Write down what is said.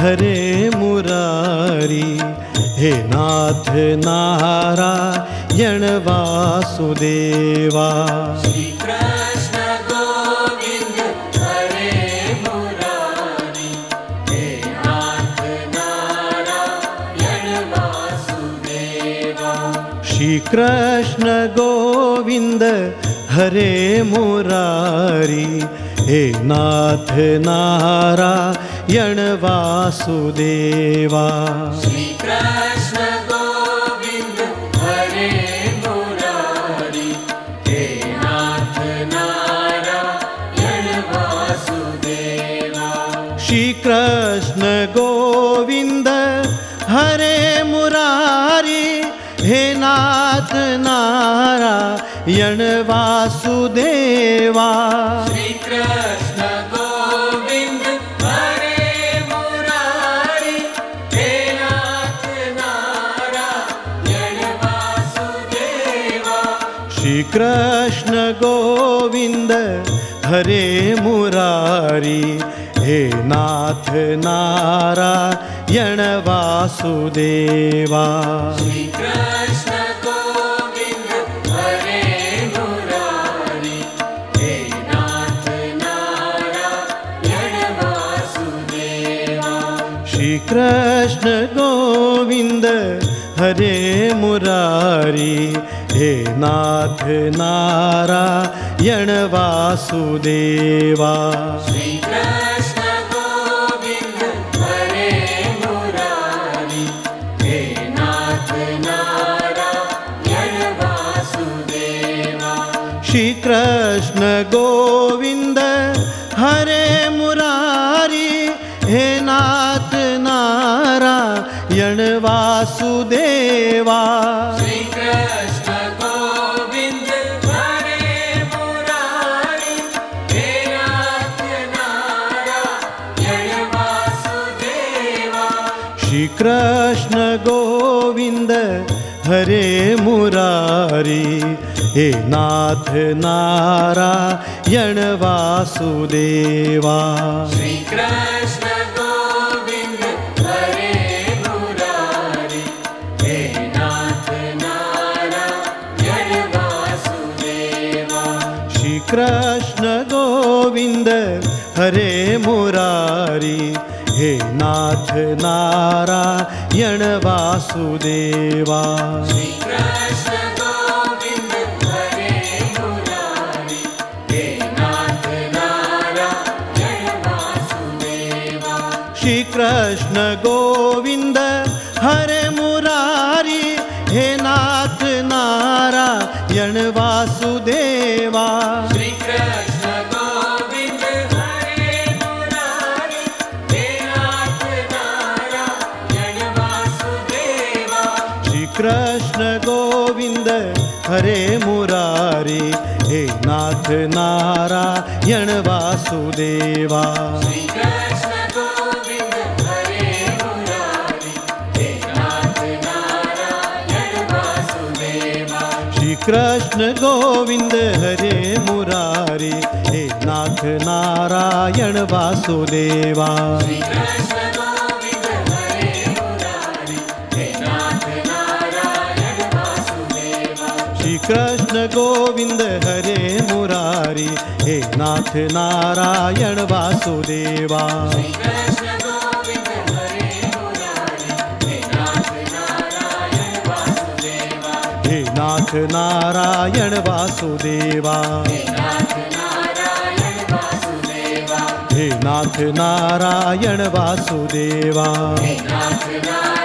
हरे Murari, हे नाथ Narayan Vasudeva. Shri Krishna Govind हरे Murari, हे नाथ Narayan Vasudeva. Shri Krishna Govind हरे Murari, हे नाथ Narayan Vasudeva. Shri Krishna Govind हरे Murari, हे नाथ Narayan Vasudeva. Shri Krishna Govind हरे Murari, हे नाथ Narayan Vasudeva. Shri Krishna Govind हरे Murari, हे नाथ Narayan Vasudeva. Shri Krishna Govind हरे Murari, हे नाथ Narayan Vasudeva. Shri Krishna Govind हरे Murari, हे नाथ Narayan Vasudeva. Shri Krishna Govind हरे Murari, हे नाथ Narayan Vasudeva. Shri Krishna Govind हरे Murari, हे नाथ Narayan Vasudeva. Shri Krishna Govind हरे Murari, हे नाथ Narayan Vasudeva. Shri Krishna Govind हरे Murari, हे नाथ Narayan Vasudeva. Shri Krishna Govind हरे Murari, हे नाथ Narayan Vasudeva. Shri Krishna Govind हरे Murari, हे नाथ Narayan Vasudeva. Shri Krishna Govind हरे Murari, हे नाथ Narayan Vasudeva. Shri Krishna Govind हरे Murari, हे नाथ Narayan Vasudeva. Shri Krishna Govind हरे Murari, हे नाथ Narayan Vasudeva. Shri Krishna Govind हरे Murari, हे नाथ Narayan Vasudeva. Shri Krishna Govind हरे Murari, हे नाथ Narayan Vasudeva. Shri Krishna Govind हरे Murari, हे नाथ Narayan Vasudeva. Shri Krishna Govind हरे Murari, हे नाथ Narayan Vasudeva. Shri Krishna Govind हरे Murari, हे नाथ Narayan Vasudeva. Shri Krishna Govind हरे Murari, हे नाथ Narayan Vasudeva. Shri Krishna Govind हरे Murari, हे नाथ Narayan Vasudeva. हे नाथ Narayan Vasudeva. हे नाथ Narayan Vasudeva. हे नाथ Narayan Vasudeva. हे नाथ Narayan